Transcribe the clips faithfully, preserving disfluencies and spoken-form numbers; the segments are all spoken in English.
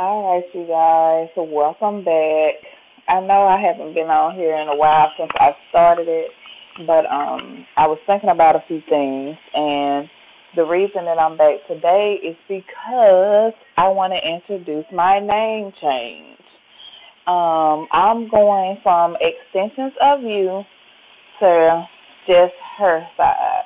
All right, you guys, so welcome back. I know I haven't been on here in a while since I started it, but um, I was thinking about a few things, and the reason that I'm back today is because I want to introduce my name change. Um, I'm going from extensions of you to just her side.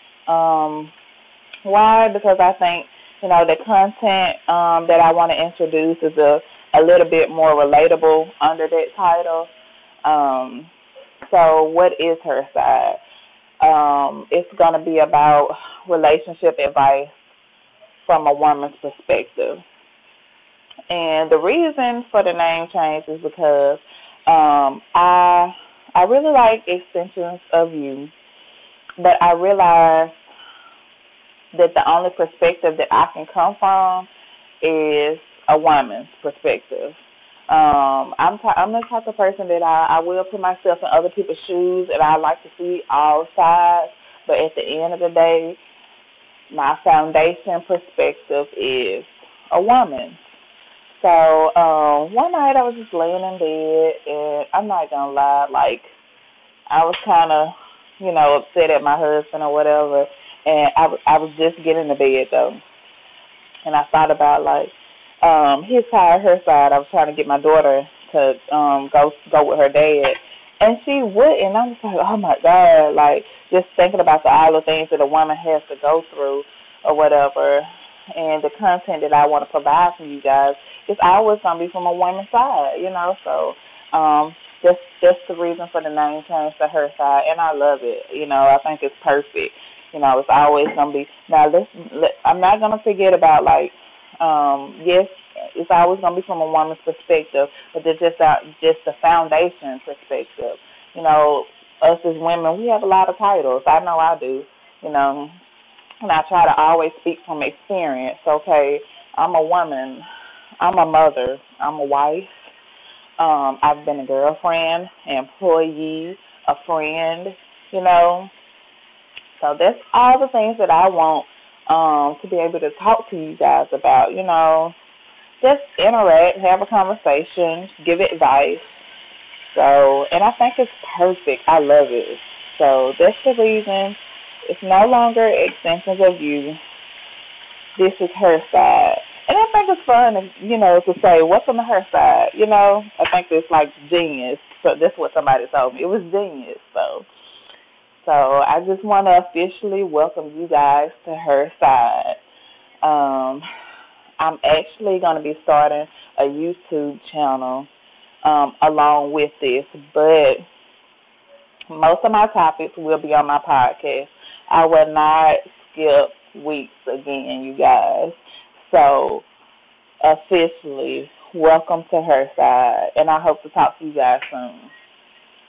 Um, Why? Because I think, you know, the content um, that I want to introduce is a, a little bit more relatable under that title. Um, so, what is her side? Um, it's going to be about relationship advice from a woman's perspective. And the reason for the name change is because um, I I really like extensions of you, but I realize that the only perspective that I can come from is a woman's perspective. Um, I'm t- I'm the type of person that I, I will put myself in other people's shoes, and I like to see all sides. But at the end of the day, my foundation perspective is a woman. So um, one night I was just laying in bed, and I'm not gonna lie, like I was kind of, you know, upset at my husband or whatever, and I, w- I was just getting to bed though, and I thought about like um his side, her side. I was trying to get my daughter to um go go with her dad, and she wouldn't. I was like, oh my god, like just thinking about the all the things that a woman has to go through or whatever, and the content that I want to provide for you guys is always gonna be from a woman's side, you know. So um that's that's the reason for the name change to her side, and I love it. You know, I think it's perfect. You know, it's always gonna be now. Let's. Let, I'm not gonna forget about like, um, yes, it's always gonna be from a woman's perspective, but it's just out, just the foundation perspective. You know, us as women, we have a lot of titles. I know I do. You know, and I try to always speak from experience. Okay, I'm a woman. I'm a mother. I'm a wife. Um, I've been a girlfriend, employee, a friend. You know, so that's all the things that I want um, to be able to talk to you guys about. You know, just interact, have a conversation, give advice. So, and I think it's perfect. I love it. So that's the reason. It's no longer extensions of you. This is her side. And I think it's fun, you know, to say, what's on her side? You know, I think it's like genius. So that's what somebody told me. It was genius. So so I just want to officially welcome you guys to her side. Um, I'm actually going to be starting a YouTube channel um, along with this, but most of my topics will be on my podcast. I will not skip weeks again, you guys. So officially, welcome to her side, and I hope to talk to you guys soon.